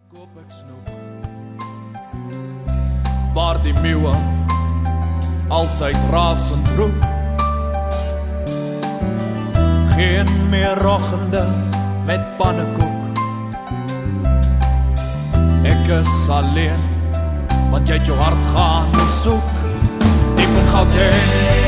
koop ek snoek, waar die meeuwe altyd rasend roep. Geen meer roggende met pannekoek. Ek is alleen, want jy het jou hart gaan soek. Diep in Gauteng.